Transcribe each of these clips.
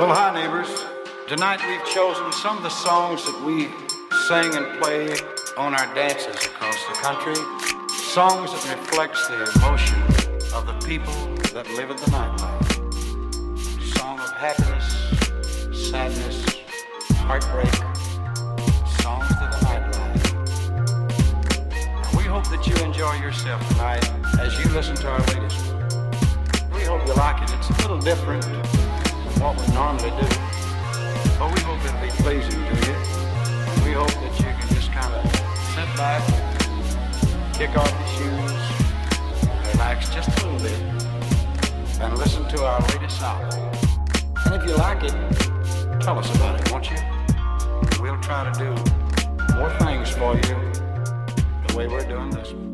Well, hi, neighbors. Tonight we've chosen some of the songs that we sing and play on our dances across the country. Songs that reflects the emotion of the people that live in the nightlife. Song of happiness, sadness, heartbreak. Songs to the nightlife. We hope that you enjoy yourself tonight as you listen to our latest one. We hope you like it. It's a little different from what we normally do, but we hope it'll be pleasing to you. We hope that you can just kind of sit back, kick off your shoes, relax just a little bit, and listen to our latest song. And if you like it, tell us about it, won't you? We'll try to do more things for you the way we're doing this one.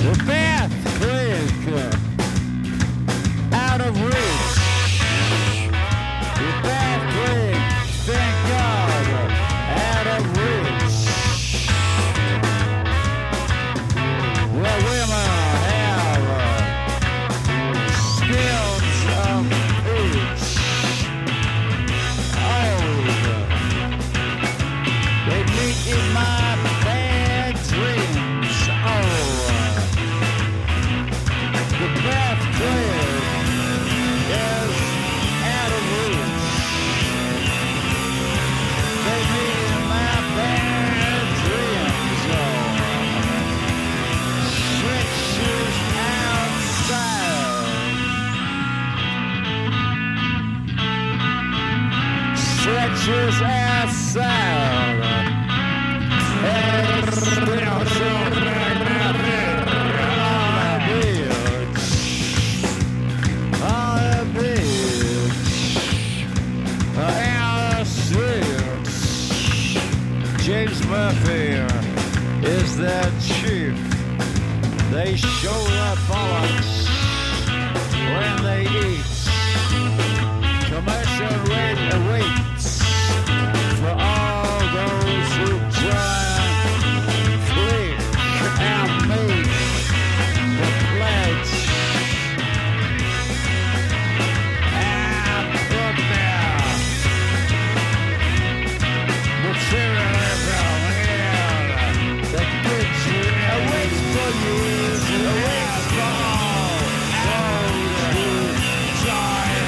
James Murphy is their chief. They show their bollocks when they eat. Commercial rate awaits for all those who join, click and make the pledge and put their materialism in the kitchen. Awaits for you, awaits for all those who join.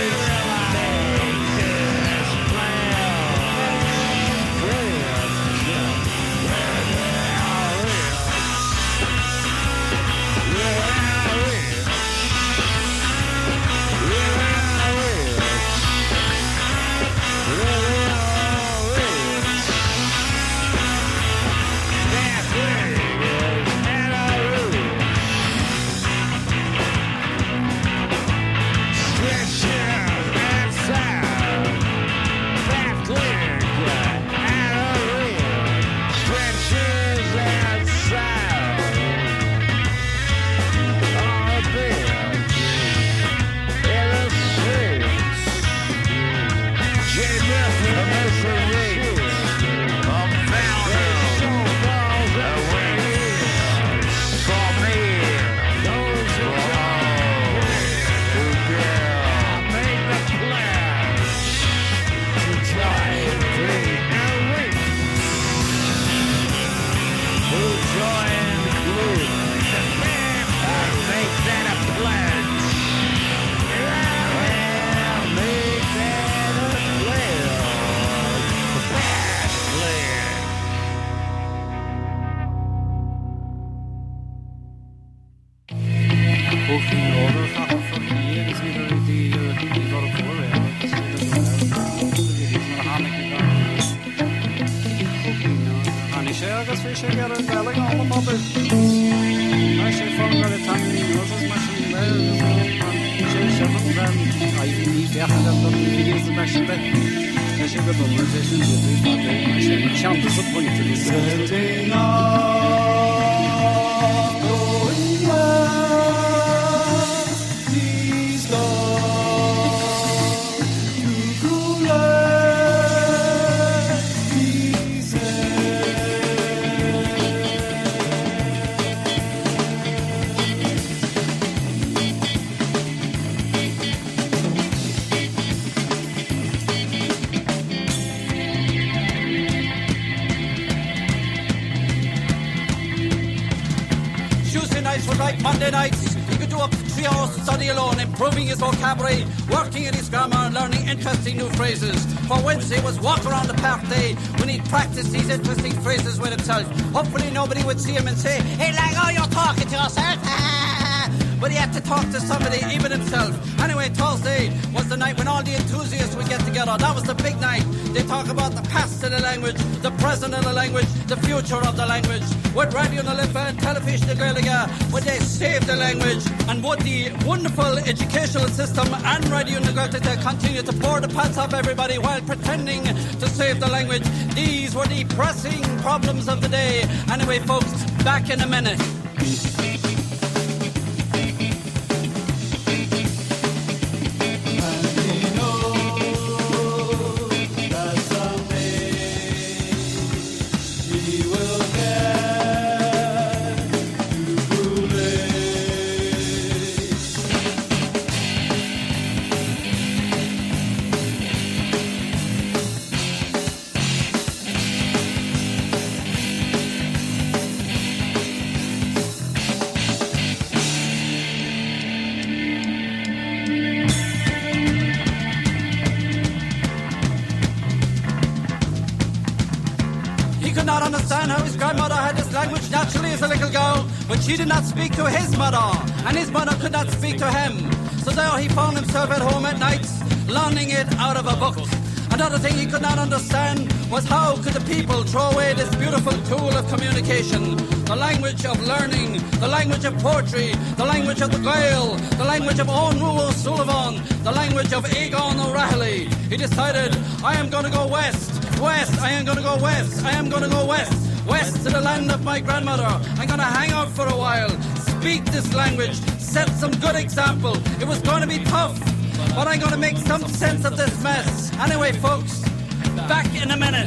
Monday nights, he could do up to 3 hours to study alone, improving his vocabulary, working in his grammar and learning interesting new phrases. For Wednesday was walk around the park day when he'd practice these interesting phrases with himself. Hopefully nobody would see him and say, "Hey, like, oh, you're talking to yourself." But he had to talk to somebody, even himself. Anyway, Thursday was the night when all the enthusiasts would get together. That was the big night. They talk about the past of the language, the present of the language, the future of the language. Would Radio na Lifa and Television na Gaeilge, would they save the language? And would the wonderful educational system and Radio na Gaeilge continue to bore the pants off everybody while pretending to save the language? These were the pressing problems of the day. Anyway, folks, back in a minute. understand how his grandmother had this language naturally as a little girl, but she did not speak to his mother, and his mother could not speak to him. So there he found himself at home at night, learning it out of a book. Another thing he could not understand was how could the people throw away this beautiful tool of communication, the language of learning, the language of poetry, the language of the Gael, the language of Owen O'Sullivan, the language of Egon O'Reilly. He decided, I am going to go west, I am going to go west, I am going to go west to the land of my grandmother. I'm going to hang out for a while, speak this language, set some good example. It was going to be tough, but I'm going to make some sense of this mess. Anyway, folks, back in a minute.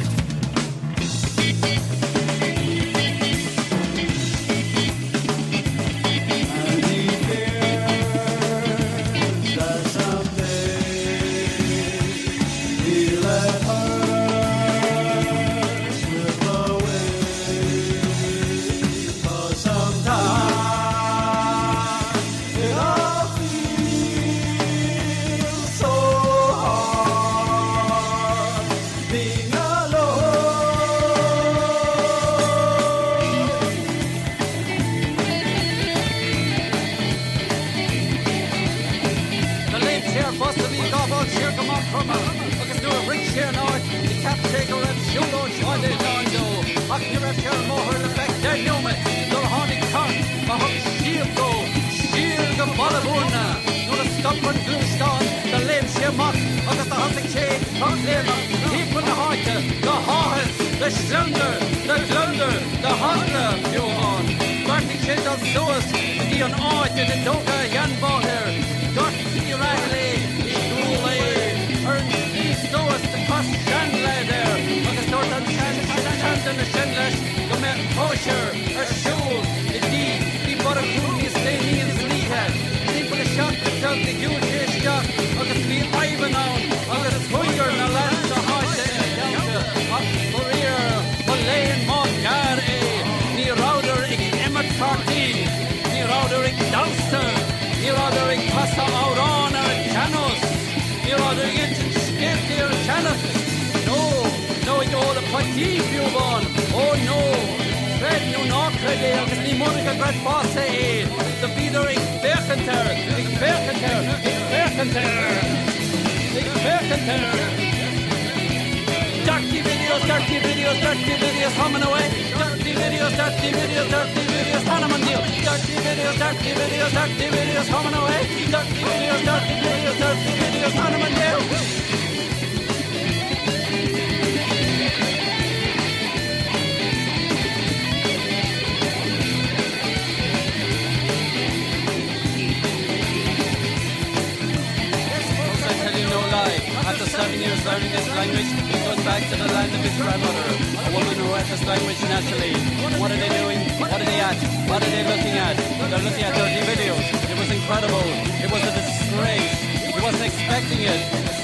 After 7 years learning this language, he goes back to the land of his grandmother, a woman who had this language naturally. What are they doing? What are they at? What are they looking at? They're looking at dirty videos. It was incredible. It was a disgrace. He wasn't expecting it.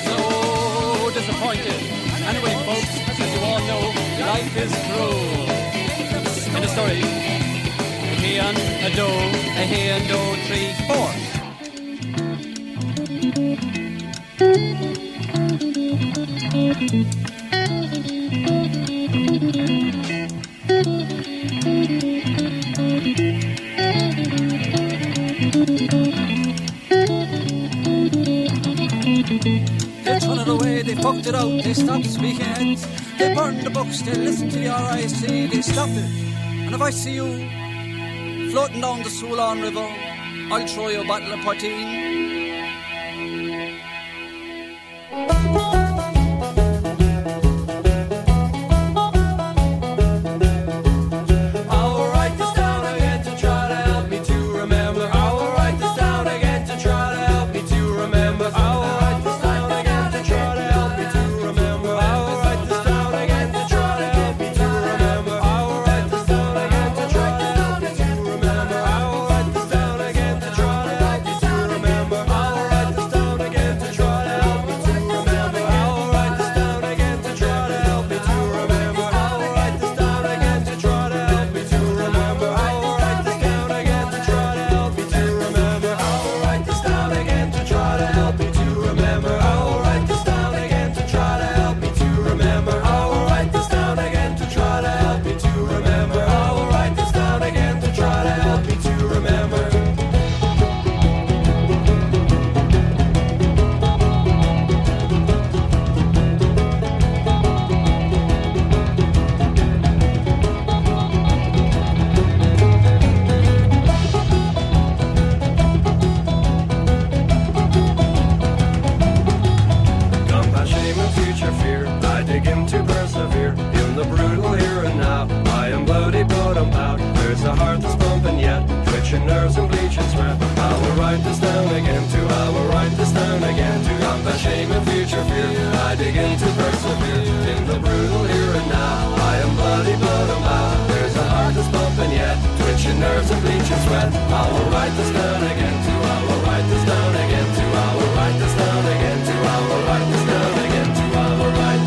So disappointed. Anyway, folks, as you all know, life is cruel. In the story, a he and a doe, a he and doe, 3, 4. They threw it away, they fucked it out, they stopped speaking it. They burned the books, they listened to the RIC, they stopped it. And if I see you floating down the Soulon River, I'll throw you a bottle of poteen. twitching nerves and bleaching sweat. I will write this down again too, I will write this down again to combat shame and future fear. I begin to persevere in the brutal here and now. I am bloody, blood and bow. There's a heart that's pumping yet, twitching nerves and bleaching sweat. I will write this down again too, I will write this down again too, I will write this down again too, I will write this down again too, I will write.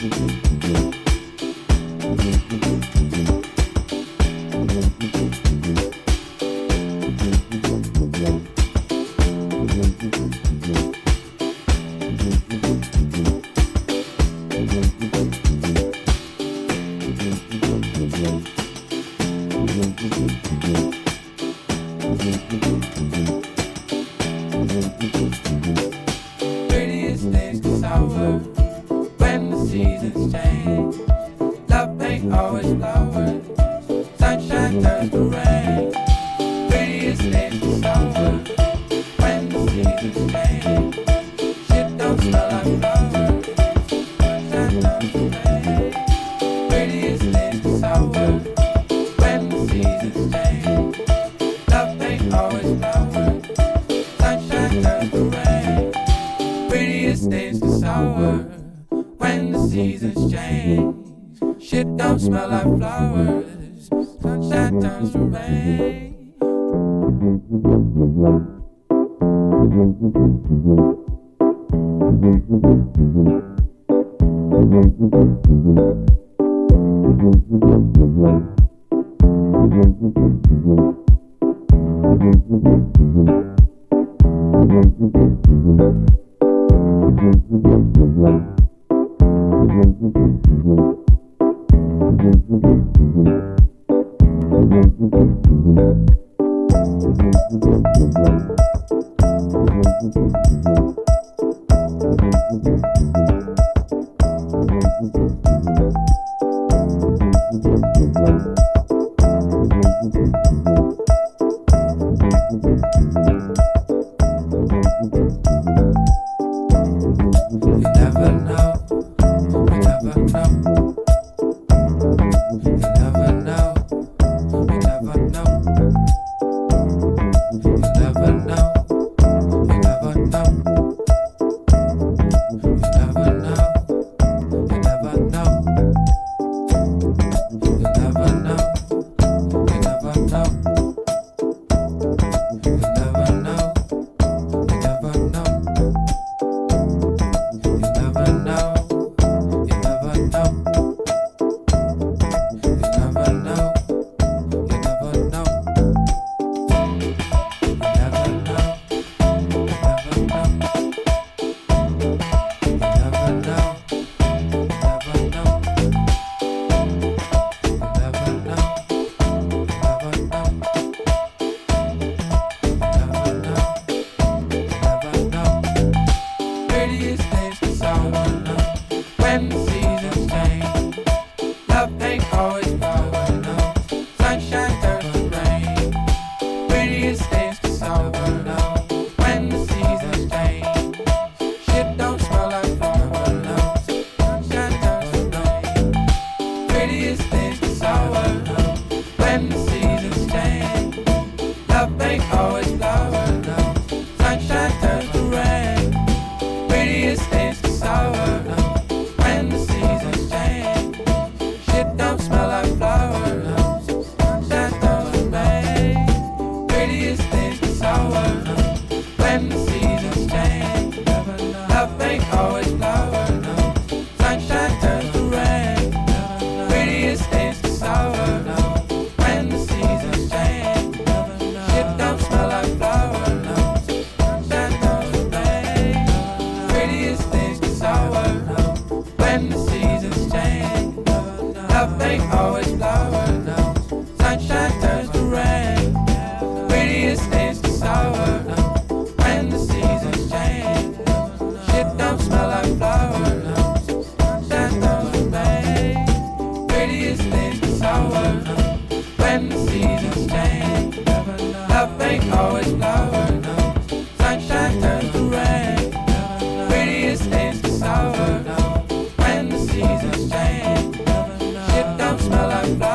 Smell like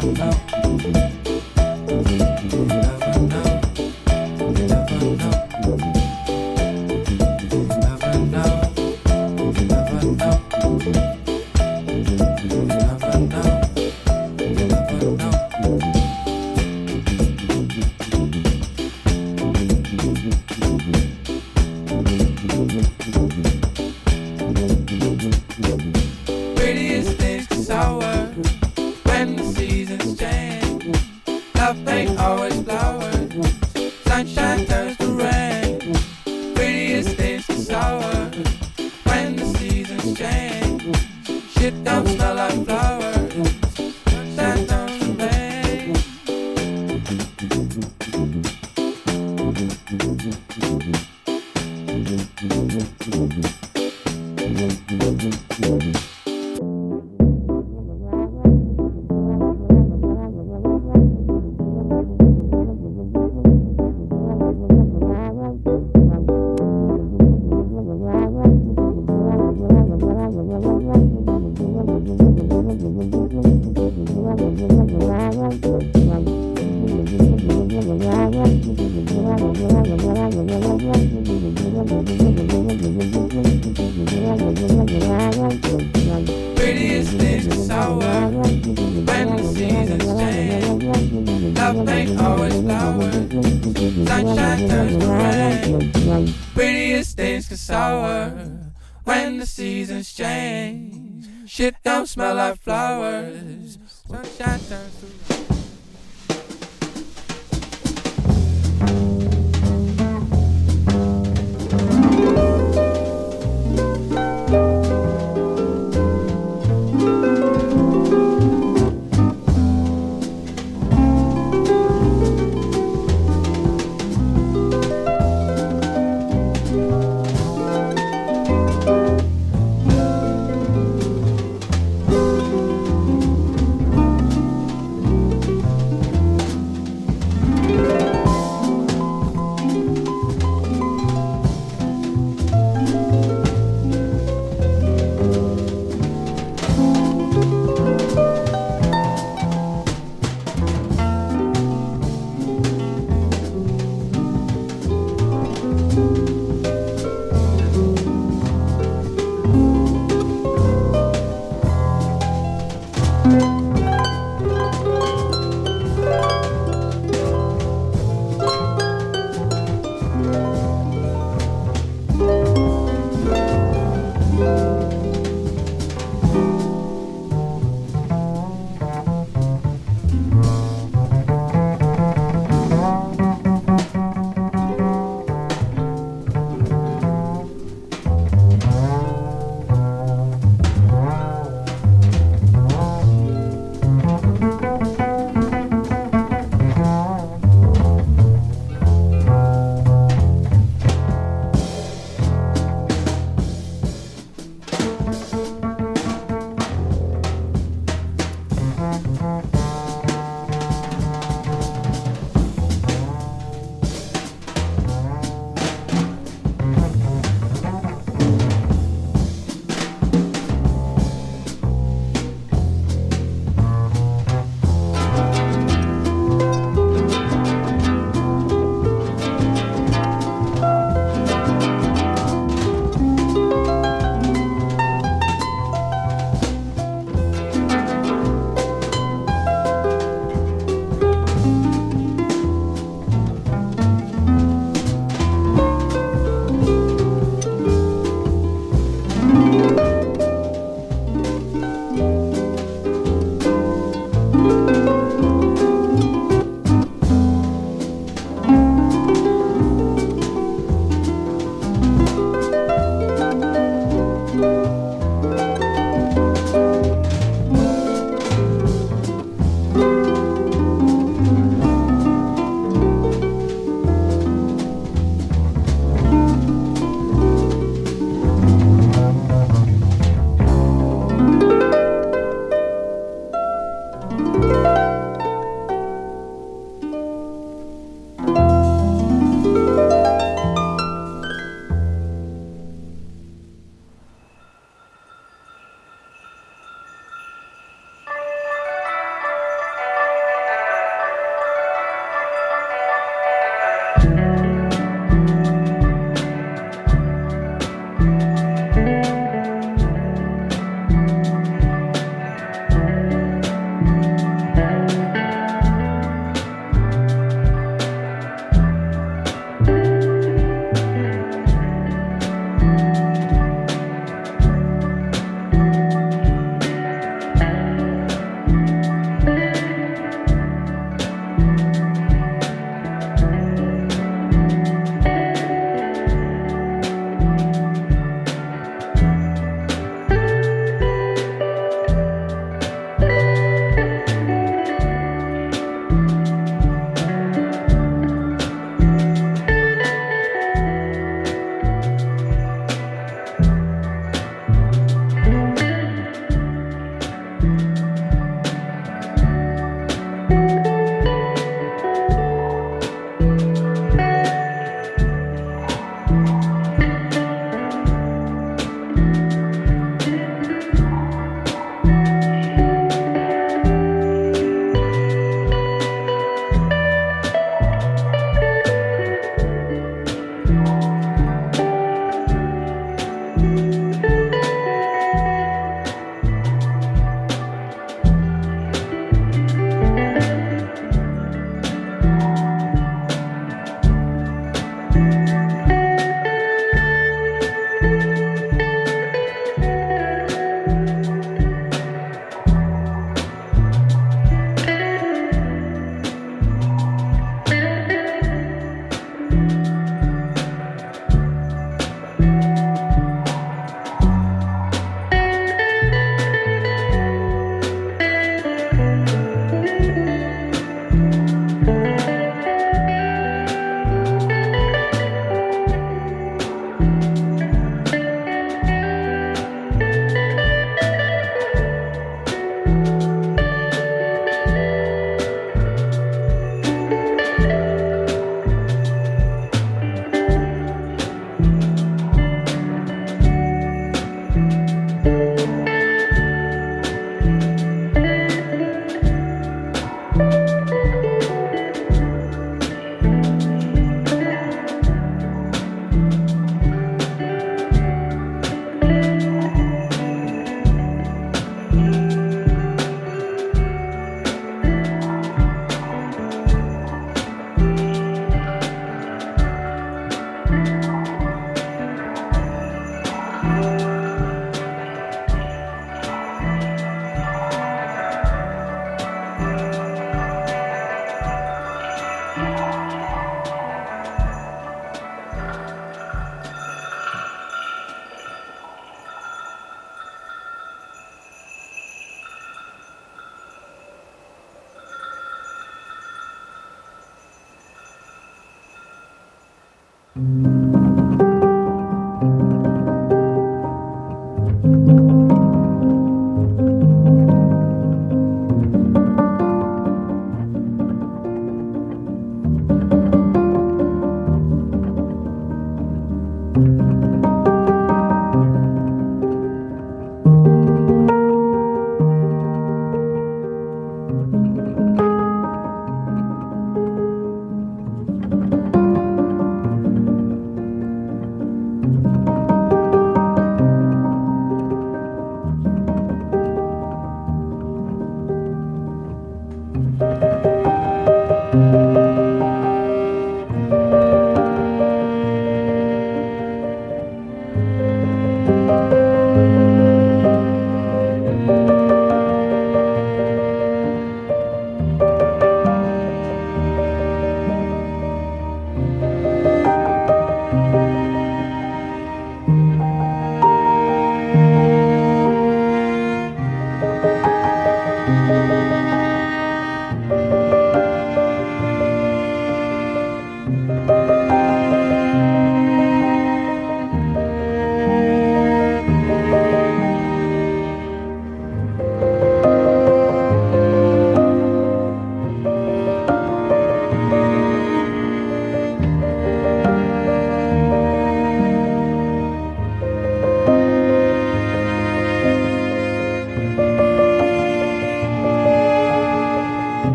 Smell like flowers. Sunshine turns to